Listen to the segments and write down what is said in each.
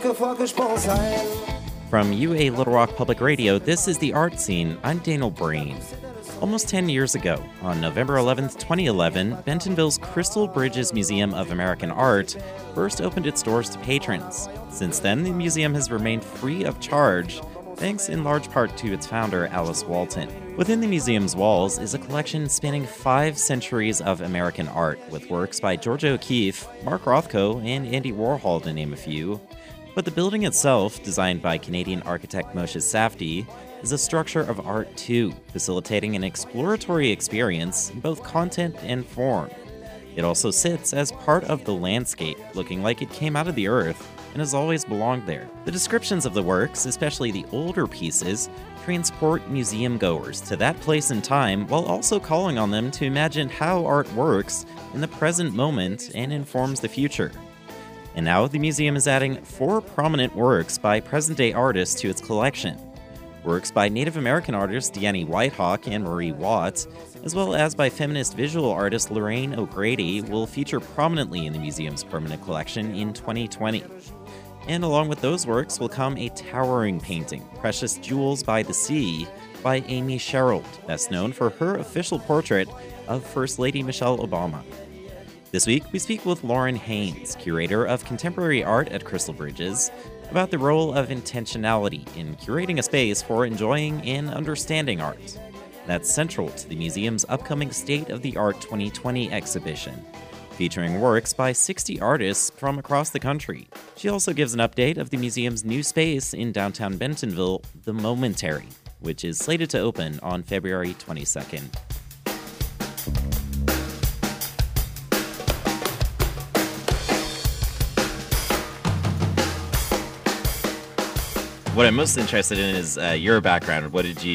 From UA Little Rock Public Radio, this is The Art Scene. I'm Daniel Breen. Almost 10 years ago, on November 11th, 2011, Bentonville's Crystal Bridges Museum of American Art first opened its doors to patrons. Since then, the museum has remained free of charge, thanks in large part to its founder, Alice Walton. Within the museum's walls is a collection spanning 5 centuries of American art, with works by Georgia O'Keeffe, Mark Rothko, and Andy Warhol, to name a few. But the building itself, designed by Canadian architect Moshe Safdie, is a structure of art too, facilitating an exploratory experience in both content and form. It also sits as part of the landscape, looking like it came out of the earth and has always belonged there. The descriptions of the works, especially the older pieces, transport museum goers to that place and time while also calling on them to imagine how art works in the present moment and informs the future. And now the museum is adding 4 prominent works by present-day artists to its collection. Works by Native American artist Deannie Whitehawk and Marie Watt, as well as by feminist visual artist Lorraine O'Grady, will feature prominently in the museum's permanent collection in 2020. And along with those works will come a towering painting, Precious Jewels by the Sea, by Amy Sherald, best known for her official portrait of First Lady Michelle Obama. This week, we speak with Lauren Haynes, curator of contemporary art at Crystal Bridges, about the role of intentionality in curating a space for enjoying and understanding art. That's central to the museum's upcoming State of the Art 2020 exhibition, featuring works by 60 artists from across the country. She also gives an update of the museum's new space in downtown Bentonville, The Momentary, which is slated to open on February 22nd. What I'm most interested in is your background. What do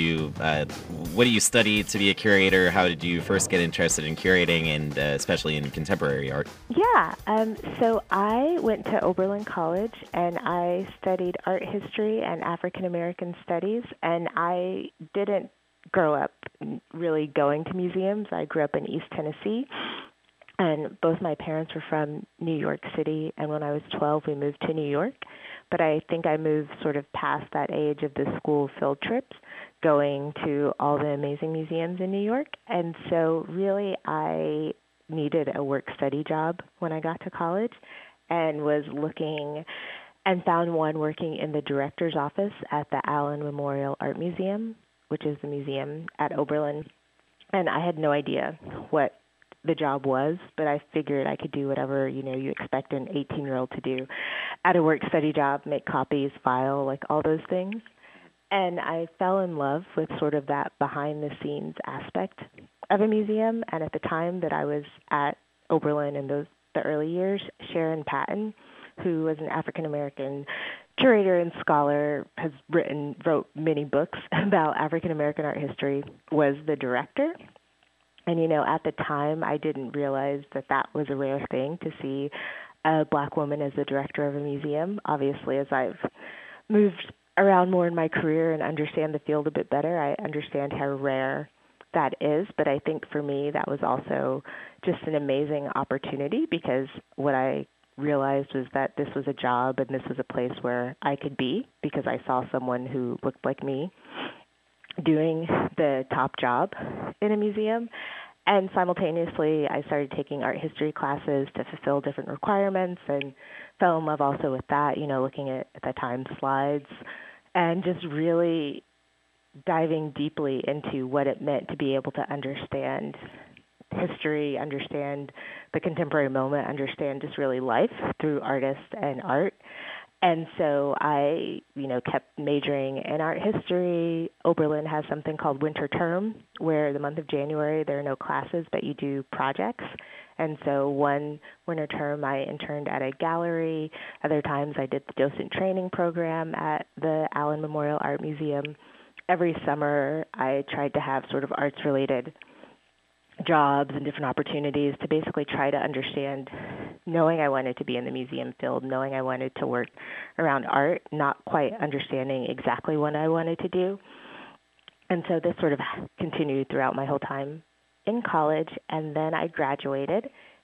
you study to be a curator? How did you first get interested in curating, and especially in contemporary art? Yeah, so I went to Oberlin College, and I studied art history and African American studies, and I didn't grow up really going to museums. I grew up in East Tennessee, and both my parents were from New York City, and when I was 12, we moved to New York. But I think I moved sort of past that age of the school field trips, going to all the amazing museums in New York. And so really I needed a work-study job when I got to college, and was looking and found one working in the director's office at the Allen Memorial Art Museum, which is the museum at Oberlin. And I had no idea what the job was, but I figured I could do whatever, you expect an 18-year-old to do at a work-study job, make copies, file, like all those things. And I fell in love with sort of that behind-the-scenes aspect of a museum. And at the time that I was at Oberlin in the early years, Sharon Patton, who was an African-American curator and scholar, wrote many books about African-American art history, was the director. And, at the time, I didn't realize that was a rare thing to see a Black woman as the director of a museum. Obviously, as I've moved around more in my career and understand the field a bit better, I understand how rare that is. But I think for me, that was also just an amazing opportunity, because what I realized was that this was a job and this was a place where I could be, because I saw someone who looked like me doing the top job in a museum. And simultaneously, I started taking art history classes to fulfill different requirements, and fell in love also with that, looking at the time slides, and just really diving deeply into what it meant to be able to understand history, understand the contemporary moment, understand just really life through artists and art. And so I, kept majoring in art history. Oberlin has something called winter term, where the month of January there are no classes, but you do projects. And so one winter term I interned at a gallery. Other times I did the docent training program at the Allen Memorial Art Museum. Every summer I tried to have sort of arts-related jobs and different opportunities to basically try to understand, knowing I wanted to be in the museum field, knowing I wanted to work around art, not quite understanding exactly what I wanted to do. And so this sort of continued throughout my whole time in college, and then I graduated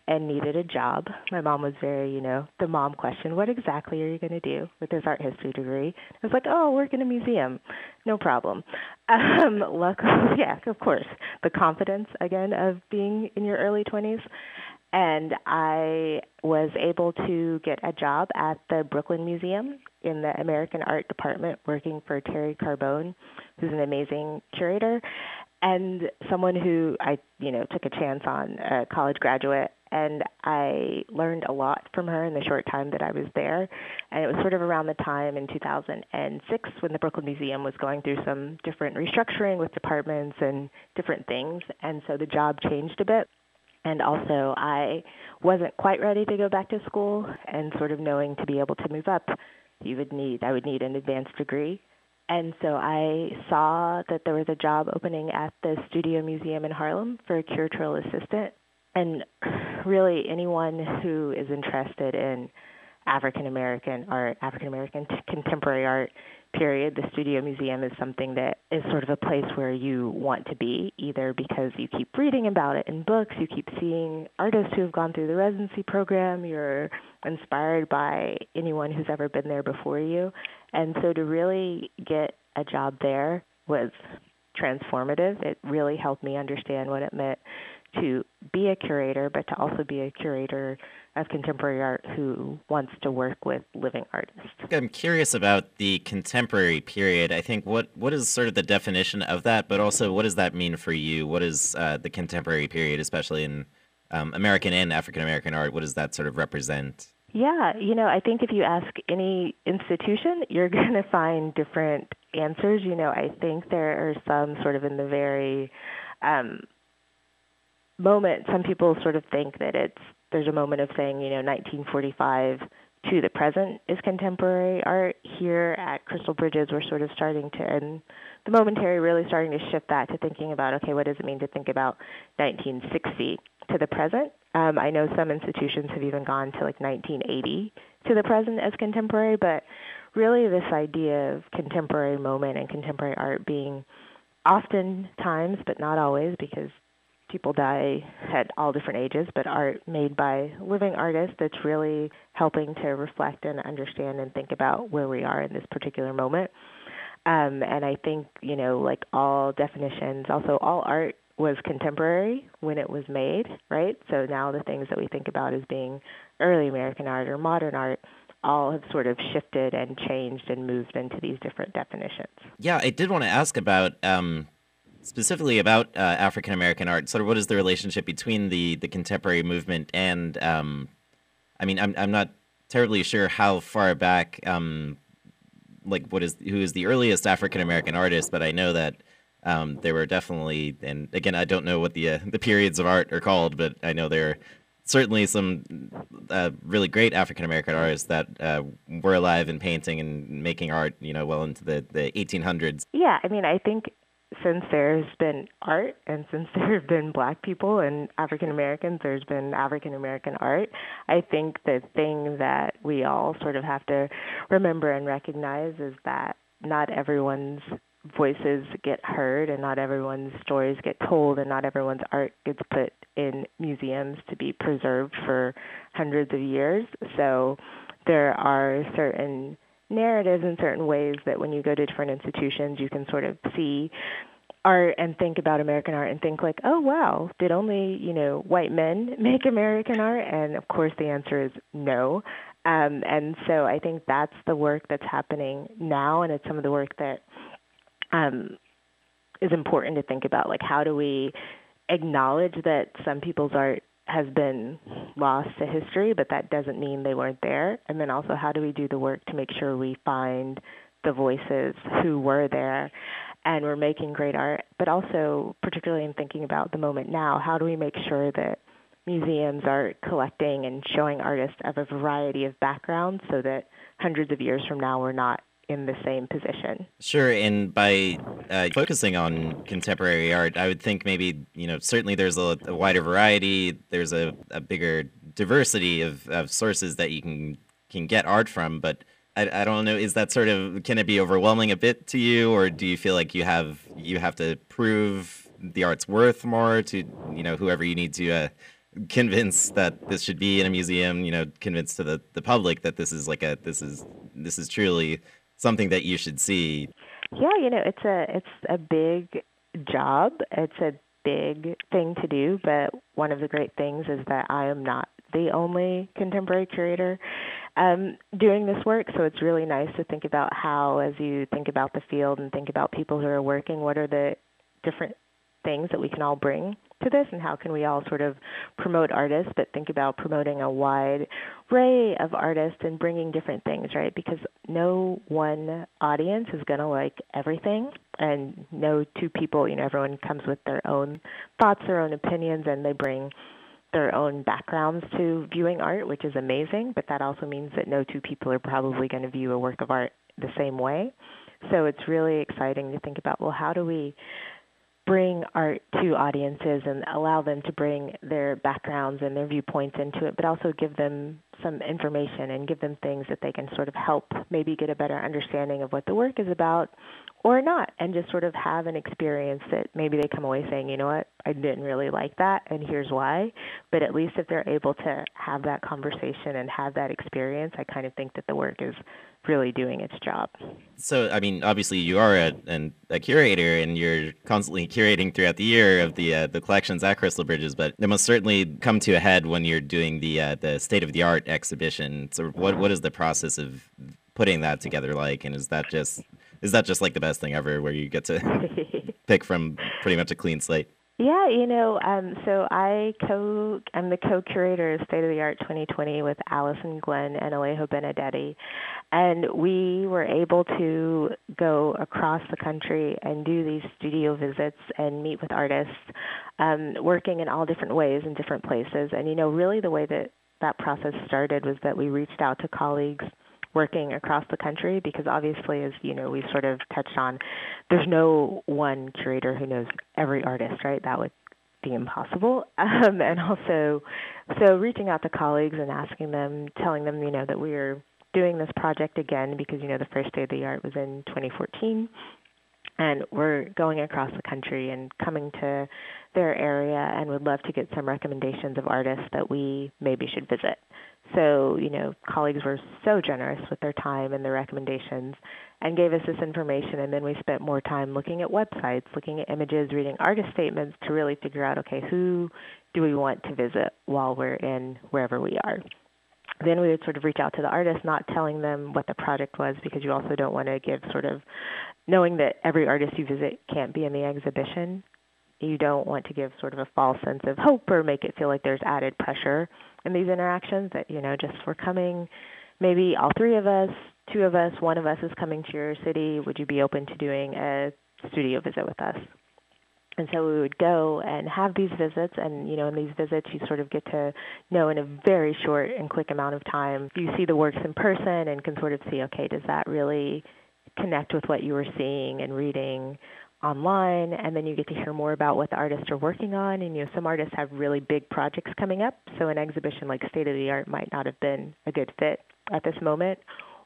and needed a job. My mom was very, the mom question, what exactly are you going to do with this art history degree? I was like, oh, work in a museum. No problem. Luckily, yeah, of course, the confidence, again, of being in your early 20s. And I was able to get a job at the Brooklyn Museum in the American Art Department working for Terry Carbone, who's an amazing curator and someone who I, took a chance on, a college graduate. And I learned a lot from her in the short time that I was there. And it was sort of around the time in 2006 when the Brooklyn Museum was going through some different restructuring with departments and different things. And so the job changed a bit. And also, I wasn't quite ready to go back to school, and sort of knowing to be able to move up, I would need an advanced degree. And so I saw that there was a job opening at the Studio Museum in Harlem for a curatorial assistant. And really, anyone who is interested in African American art, African American contemporary art, period, the Studio Museum is something that is sort of a place where you want to be, either because you keep reading about it in books, you keep seeing artists who have gone through the residency program, you're inspired by anyone who's ever been there before you. And so to really get a job there was transformative. It really helped me understand what it meant to be a curator, but to also be a curator of contemporary art who wants to work with living artists. I'm curious about the contemporary period. I think what is sort of the definition of that, but also what does that mean for you? What is the contemporary period, especially in American and African American art? What does that sort of represent? Yeah, I think if you ask any institution, you're going to find different answers. I think there are some sort of in the very moment, some people sort of think that there's a moment of saying, 1945 to the present is contemporary art. Here at Crystal Bridges, we're sort of starting to, and the momentary really starting to shift that to thinking about, okay, what does it mean to think about 1960 to the present? I know some institutions have even gone to like 1980 to the present as contemporary, but really this idea of contemporary moment and contemporary art being oftentimes, but not always, because people die at all different ages, but art made by living artists that's really helping to reflect and understand and think about where we are in this particular moment. And I think, like all definitions, also all art was contemporary when it was made, right? So now the things that we think about as being early American art or modern art all have sort of shifted and changed and moved into these different definitions. Yeah, I did want to ask about specifically about African American art. Sort of what is the relationship between the contemporary movement and I'm not terribly sure how far back who is the earliest African American artist, but I know that there were definitely, and again, I don't know what the periods of art are called, but I know there are certainly some really great African American artists that were alive and painting and making art, well into the 1800s. Yeah, I think since there's been art and since there have been Black people and African Americans, there's been African American art. I think the thing that we all sort of have to remember and recognize is that not everyone's voices get heard and not everyone's stories get told and not everyone's art gets put in museums to be preserved for hundreds of years. So there are certain narratives in certain ways that when you go to different institutions, you can sort of see art and think about American art and think like, oh, wow, did only, white men make American art? And of course the answer is no. And so I think that's the work that's happening now, and it's some of the work that is important to think about. Like, how do we acknowledge that some people's art has been lost to history, but that doesn't mean they weren't there? And then also, how do we do the work to make sure we find the voices who were there and were making great art? But also, particularly in thinking about the moment now, how do we make sure that museums are collecting and showing artists of a variety of backgrounds so that hundreds of years from now we're not in the same position? Sure, and by focusing on contemporary art, I would think maybe, certainly there's a wider variety, there's a bigger diversity of sources that you can get art from, but I don't know, is that sort of, can it be overwhelming a bit to you, or do you feel like you have to prove the art's worth more to, whoever you need to convince that this should be in a museum, convince to the public that this is this is truly something that you should see. Yeah, it's a big job. It's a big thing to do, but one of the great things is that I am not the only contemporary curator doing this work. So it's really nice to think about how, as you think about the field and think about people who are working, what are the different things that we can all bring to this, and how can we all sort of promote artists, but think about promoting a wide array of artists and bringing different things, right? Because no one audience is going to like everything, and no two people, everyone comes with their own thoughts, their own opinions, and they bring their own backgrounds to viewing art, which is amazing, but that also means that no two people are probably going to view a work of art the same way. So it's really exciting to think about, well, how do we bring art to audiences and allow them to bring their backgrounds and their viewpoints into it, but also give them some information and give them things that they can sort of help maybe get a better understanding of what the work is about or not, and just sort of have an experience that maybe they come away saying, you know what, I didn't really like that, and here's why. But at least if they're able to have that conversation and have that experience, I kind of think that the work is really doing its job. So, I mean, obviously you are a curator, and you're constantly curating throughout the year of the collections at Crystal Bridges, but it must certainly come to a head when you're doing the state-of-the-art exhibition. So what is the process of putting that together like, and is that just like the best thing ever, where you get to pick from pretty much a clean slate? Yeah, so I'm the co-curator of State of the Art 2020 with Allison Glenn and Alejo Benedetti, and we were able to go across the country and do these studio visits and meet with artists, working in all different ways in different places. And really the way that process started was that we reached out to colleagues working across the country, because obviously, as we sort of touched on, there's no one curator who knows every artist, right? That would be impossible. And also, so reaching out to colleagues and asking them, telling them, that we are doing this project again, because, the first Day of the Art was in 2014. And we're going across the country and coming to their area, and would love to get some recommendations of artists that we maybe should visit. So, colleagues were so generous with their time and their recommendations and gave us this information. And then we spent more time looking at websites, looking at images, reading artist statements to really figure out, okay, who do we want to visit while we're in wherever we are? Then we would sort of reach out to the artist, not telling them what the project was, because you also don't want to give sort of, knowing that every artist you visit can't be in the exhibition, you don't want to give sort of a false sense of hope or make it feel like there's added pressure in these interactions, that, just we're coming, maybe all three of us, two of us, one of us is coming to your city. Would you be open to doing a studio visit with us? And so we would go and have these visits, and, in these visits you sort of get to know in a very short and quick amount of time. You see the works in person and can sort of see, okay, does that really connect with what you were seeing and reading online? And then you get to hear more about what the artists are working on. And, some artists have really big projects coming up, so an exhibition like State of the Art might not have been a good fit at this moment,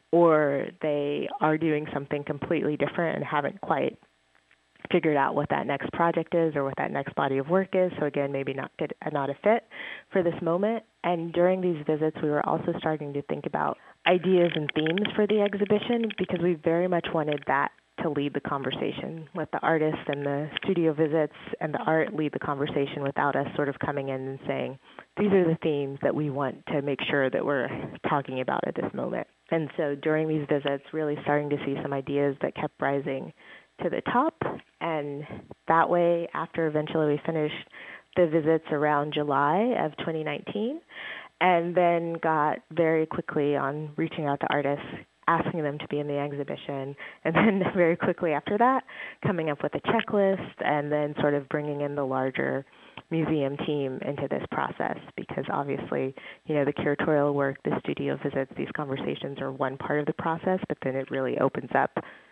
or they are doing something completely different and haven't quite figured out what that next project is or what that next body of work is. So again, maybe not a fit for this moment. And during these visits, we were also starting to think about ideas and themes for the exhibition, because we very much wanted that to lead the conversation. Let the artists and the studio visits and the art lead the conversation without us sort of coming in and saying, these are the themes that we want to make sure that we're talking about at this moment. And so during these visits, really starting to see some ideas that kept rising to the top. And that way, after eventually we finished the visits around July of 2019, and then got very quickly on reaching out to artists, asking them to be in the exhibition, and then very quickly after that, coming up with a checklist, and then sort of bringing in the larger museum team into this process, because obviously, the curatorial work, the studio visits, these conversations are one part of the process, but then it really opens up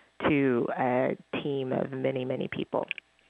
to a team of many, many people.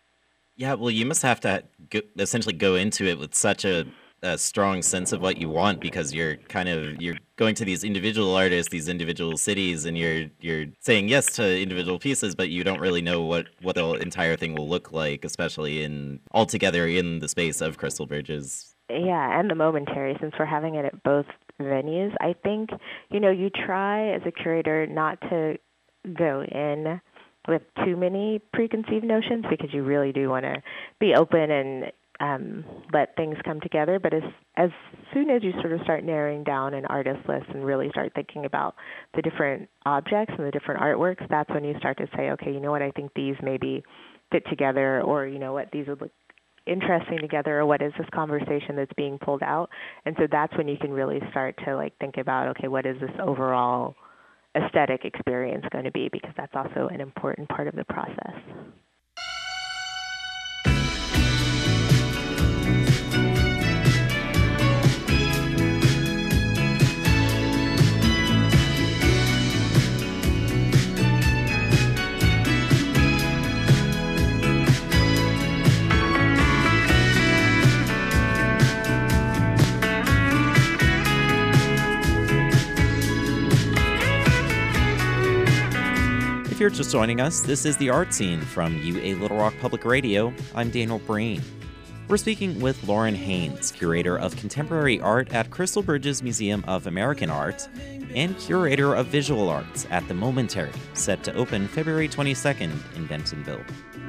Yeah, well, you must have to essentially go into it with such a strong sense of what you want, because you're going to these individual artists, these individual cities, and you're saying yes to individual pieces, but you don't really know what the entire thing will look like, especially altogether in the space of Crystal Bridges. Yeah, and the momentary, since we're having it at both venues, I think, you try as a curator not to go in with too many preconceived notions because you really do want to be open and let things come together. But as soon as you sort of start narrowing down an artist list and really start thinking about the different objects and the different artworks, that's when you start to say, okay, you know what, I think these maybe fit together, or you know what, these would look interesting together, or what is this conversation that's being pulled out. And so that's when you can really start to like think about, okay, what is this overall aesthetic experience going to be, because that's also an important part of the process. If you're just joining us, this is the Art Scene from UA Little Rock Public Radio. I'm Daniel Breen. We're speaking with Lauren Haynes, curator of contemporary art at Crystal Bridges Museum of American Art and curator of visual arts at The Momentary, set to open February 22nd in Bentonville.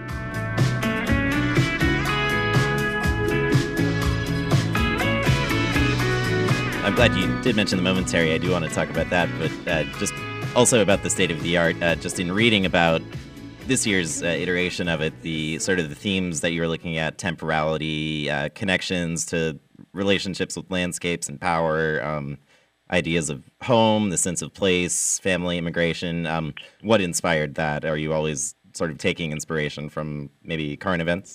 I'm glad you did mention The Momentary. I do want to talk about that, but just also about the state of the art. Just in reading about this year's iteration of it, the sort of the themes that you were looking at, temporality, connections to relationships with landscapes and power, ideas of home, the sense of place, family, immigration. What inspired that? Are you always sort of taking inspiration from maybe current events?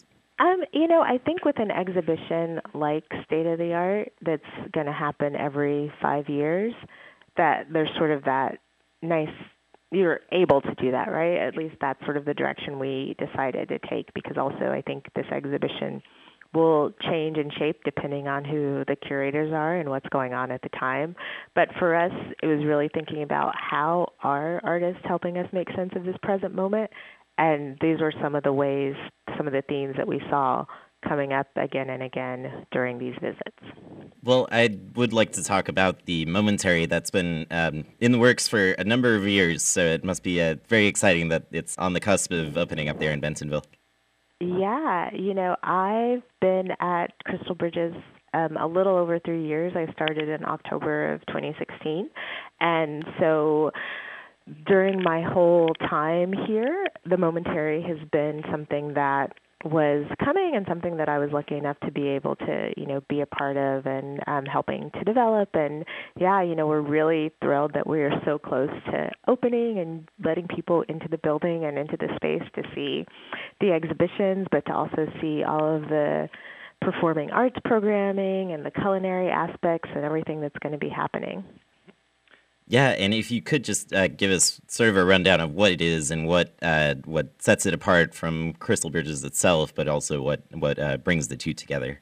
I think with an exhibition like State of the Art that's going to happen every 5 years, that there's sort of that nice, you're able to do that, right? At least that's sort of the direction we decided to take, because also I think this exhibition will change and shape depending on who the curators are and what's going on at the time. But for us, it was really thinking about how are artists helping us make sense of this present moment. And these were some of the ways, some of the themes that we saw coming up again and again during these visits. Well, I would like to talk about the Momentary that's been in the works for a number of years, so it must be very exciting that it's on the cusp of opening up there in Bentonville. Yeah, I've been at Crystal Bridges a little over 3 years. I started in October of 2016, and so during my whole time here, the Momentary has been something that was coming and something that I was lucky enough to be able to, be a part of and helping to develop. And yeah, we're really thrilled that we are so close to opening and letting people into the building and into the space to see the exhibitions, but to also see all of the performing arts programming and the culinary aspects and everything that's going to be happening. Yeah, and if you could just give us sort of a rundown of what it is and what sets it apart from Crystal Bridges itself, but also what brings the two together.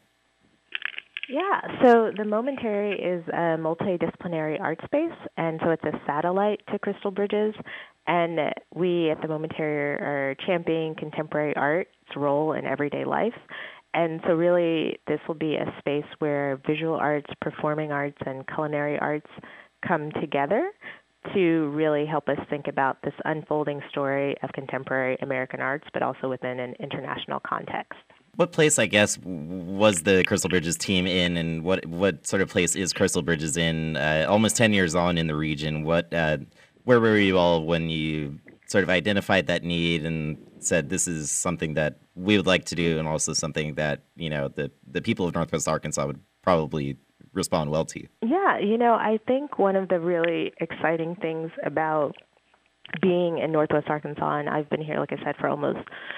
Yeah, so the Momentary is a multidisciplinary art space, and so it's a satellite to Crystal Bridges, and we at the Momentary are championing contemporary art's role in everyday life. And so really this will be a space where visual arts, performing arts, and culinary arts come together to really help us think about this unfolding story of contemporary American arts, but also within an international context. What place, I guess, was the Crystal Bridges team in, and what sort of place is Crystal Bridges in? Almost 10 years on in the region, where were you all when you sort of identified that need and said this is something that we would like to do, and also something that the people of Northwest Arkansas would probably respond well to? Yeah, I think one of the really exciting things about being in Northwest Arkansas, and I've been here, like I said, for almost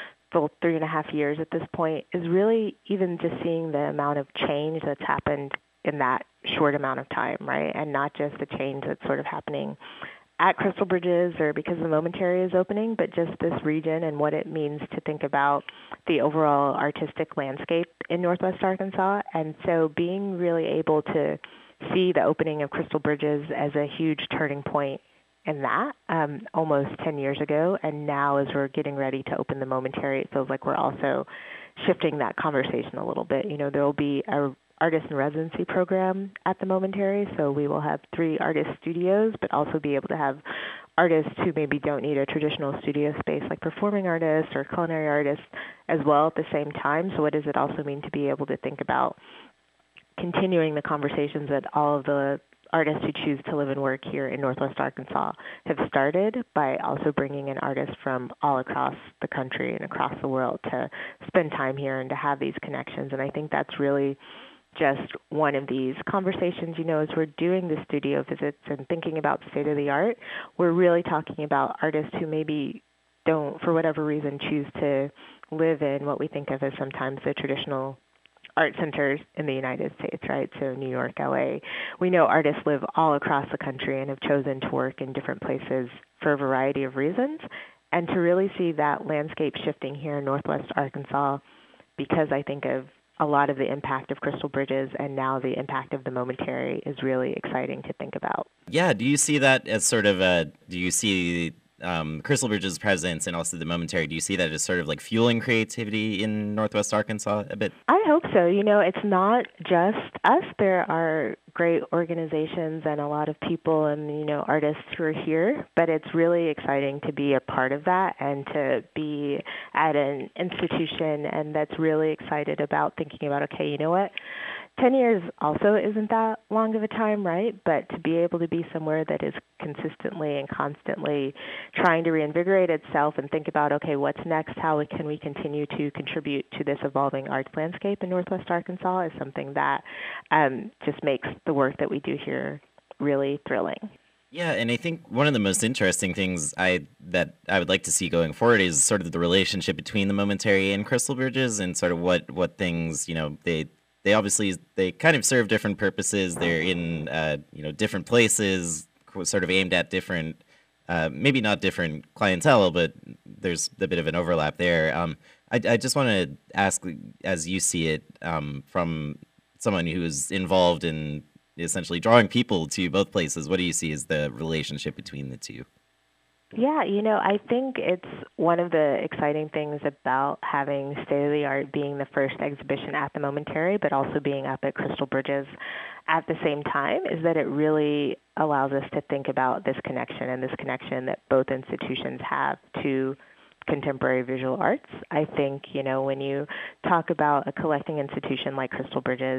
3.5 years at this point, is really even just seeing the amount of change that's happened in that short amount of time, right? And not just the change that's sort of happening at Crystal Bridges or because the Momentary is opening, but just this region and what it means to think about the overall artistic landscape in Northwest Arkansas. And so being really able to see the opening of Crystal Bridges as a huge turning point in that almost 10 years ago, and now as we're getting ready to open the Momentary, it feels like we're also shifting that conversation a little bit. There will be a artist in residency program at the Momentary. So we will have 3 artist studios, but also be able to have artists who maybe don't need a traditional studio space, like performing artists or culinary artists, as well at the same time. So what does it also mean to be able to think about continuing the conversations that all of the artists who choose to live and work here in Northwest Arkansas have started, by also bringing in artists from all across the country and across the world to spend time here and to have these connections. And I think that's really just one of these conversations. As we're doing the studio visits and thinking about state of the art, we're really talking about artists who maybe don't, for whatever reason, choose to live in what we think of as sometimes the traditional art centers in the United States, right? So New York, LA. We know artists live all across the country and have chosen to work in different places for a variety of reasons. And to really see that landscape shifting here in Northwest Arkansas, because I think of a lot of the impact of Crystal Bridges and now the impact of the Momentary, is really exciting to think about. Yeah, do you see that as sort of do you see Crystal Bridges' presence and also the Momentary, do you see that as sort of like fueling creativity in Northwest Arkansas a bit? I hope so. It's not just us. There are great organizations and a lot of people and, artists who are here, but it's really exciting to be a part of that and to be at an institution and that's really excited about thinking about, okay, you know what? 10 years also isn't that long of a time, right? But to be able to be somewhere that is consistently and constantly trying to reinvigorate itself and think about, okay, what's next? How can we continue to contribute to this evolving arts landscape in Northwest Arkansas is something that just makes the work that we do here really thrilling. Yeah, and I think one of the most interesting things that I would like to see going forward is sort of the relationship between the Momentary and Crystal Bridges, and sort of what things, they obviously, they kind of serve different purposes. They're in, different places, sort of aimed at different, maybe not different clientele, but there's a bit of an overlap there. I just want to ask, as you see it, from someone who's involved in essentially drawing people to both places, what do you see as the relationship between the two? Yeah, I think it's one of the exciting things about having State of the Art being the first exhibition at the Momentary, but also being up at Crystal Bridges at the same time, is that it really allows us to think about this connection and this connection that both institutions have to contemporary visual arts. I think, when you talk about a collecting institution like Crystal Bridges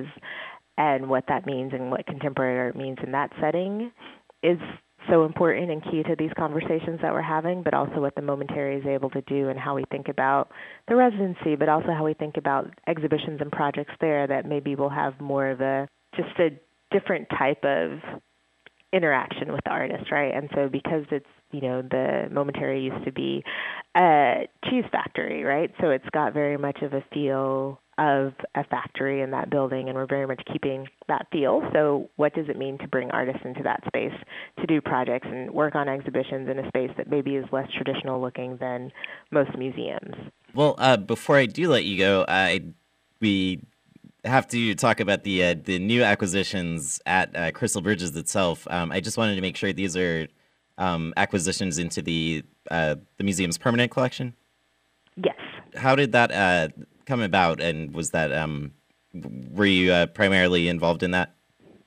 and what that means and what contemporary art means in that setting is so important and key to these conversations that we're having, but also what the Momentary is able to do and how we think about the residency, but also how we think about exhibitions and projects there that maybe will have more of just a different type of interaction with the artist, right? And so because it's, the Momentary used to be a cheese factory, right? So it's got very much of a feel of a factory in that building, and we're very much keeping that feel. So what does it mean to bring artists into that space to do projects and work on exhibitions in a space that maybe is less traditional looking than most museums? Well, before I do let you go, we have to talk about the new acquisitions at Crystal Bridges itself. I just wanted to make sure these are acquisitions into the museum's permanent collection? Yes. How did that come about, and was that were you primarily involved in that?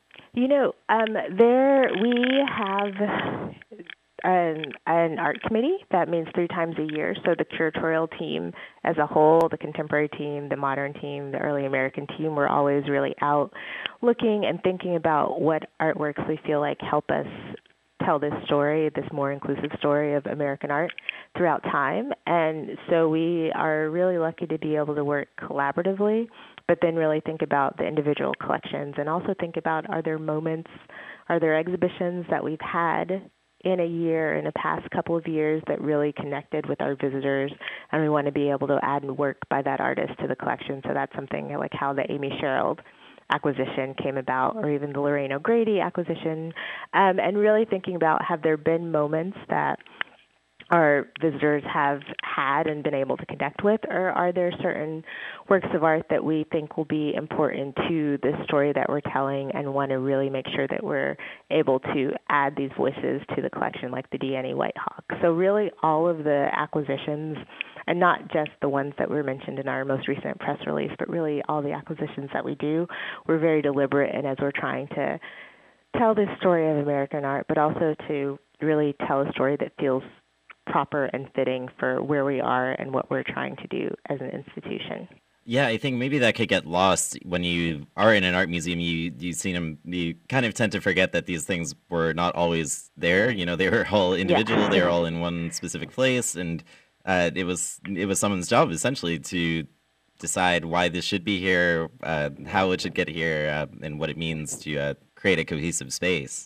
There we have an art committee that meets 3 times a year. So the curatorial team as a whole, the contemporary team, the modern team, the early American team, we're always really out looking and thinking about what artworks we feel like help us tell this story, this more inclusive story of American art throughout time. And so we are really lucky to be able to work collaboratively, but then really think about the individual collections and also think about, are there exhibitions that we've had in a year, in the past couple of years, that really connected with our visitors, and we want to be able to add work by that artist to the collection. So that's something like how the Amy Sherald acquisition came about, or even the Lorraine O'Grady acquisition, and really thinking about, have there been moments that our visitors have had and been able to connect with, or are there certain works of art that we think will be important to the story that we're telling and want to really make sure that we're able to add these voices to the collection, like the Deannie Whitehawk. So really all of the acquisitions and not just the ones that were mentioned in our most recent press release, but really all the acquisitions that we do. We're very deliberate, and as we're trying to tell this story of American art, but also to really tell a story that feels proper and fitting for where we are and what we're trying to do as an institution. Yeah, I think maybe that could get lost when you are in an art museum. You see them. You kind of tend to forget that these things were not always there. You know, they were all individual. They were all in one specific place, and it was someone's job essentially to decide why this should be here, how it should get here, and what it means to create a cohesive space.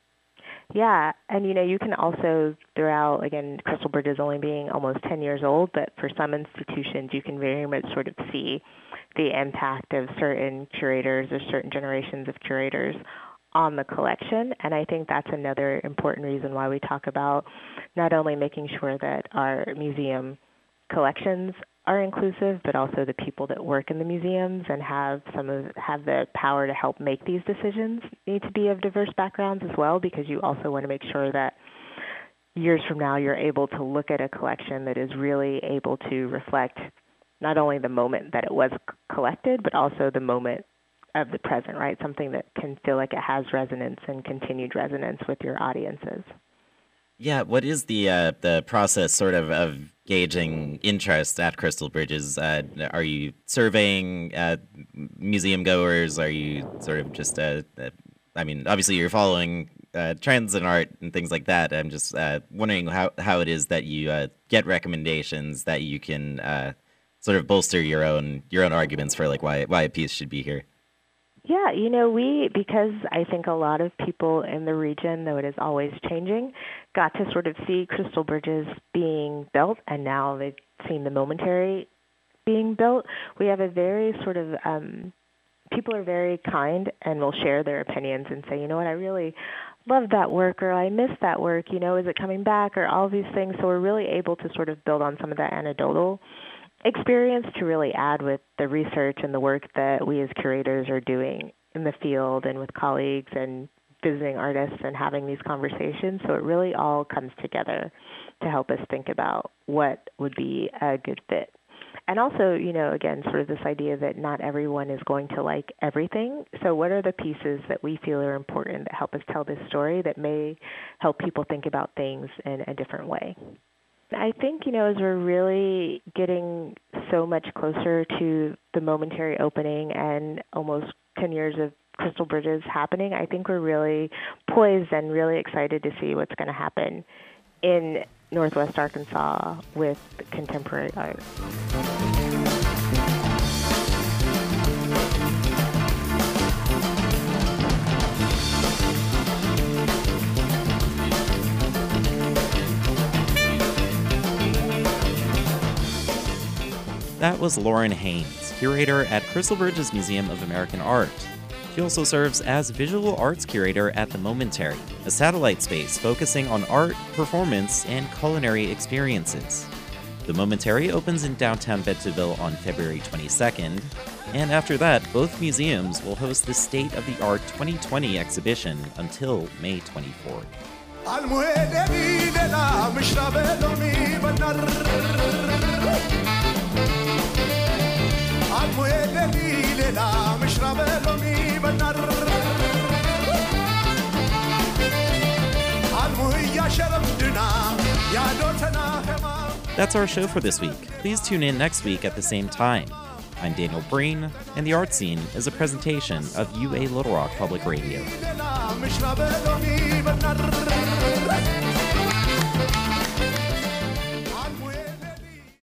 Yeah, and you can also, throughout, again, Crystal Bridges only being almost 10 years old, but for some institutions you can very much sort of see the impact of certain curators or certain generations of curators on the collection. And I think that's another important reason why we talk about not only making sure that our museum collections are inclusive, but also the people that work in the museums and have the power to help make these decisions need to be of diverse backgrounds as well, because you also want to make sure that years from now you're able to look at a collection that is really able to reflect not only the moment that it was collected, but also the moment of the present, right? Something that can feel like it has resonance and continued resonance with your audiences. Yeah, what is the process sort of gauging interest at Crystal Bridges? Are you surveying museum goers? Are you sort of just, I mean, obviously you're following trends in art and things like that. I'm just wondering how it is that you get recommendations that you can sort of bolster your own arguments for like why a piece should be here. Yeah, because I think a lot of people in the region, though it is always changing, got to sort of see Crystal Bridges being built, and now they've seen the Momentary being built. We have a very sort of, people are very kind and will share their opinions and say, you know what, I really love that work, or I miss that work, is it coming back, or all these things. So we're really able to sort of build on some of that anecdotal experience to really add with the research and the work that we as curators are doing in the field and with colleagues and visiting artists and having these conversations. So it really all comes together to help us think about what would be a good fit. And also, again, sort of this idea that not everyone is going to like everything. So what are the pieces that we feel are important that help us tell this story that may help people think about things in a different way? I think, as we're really getting so much closer to the Momentary opening and almost 10 years of Crystal Bridges happening, I think we're really poised and really excited to see what's going to happen in Northwest Arkansas with contemporary art. That was Lauren Haynes, curator at Crystal Bridges Museum of American Art. She also serves as visual arts curator at the Momentary, a satellite space focusing on art, performance, and culinary experiences. The Momentary opens in downtown Bentonville on February 22nd, and after that, both museums will host the State of the Art 2020 exhibition until May 24th. That's our show for this week. Please tune in next week at the same time. I'm Daniel Breen, and The Art Scene is a presentation of UA Little Rock Public Radio.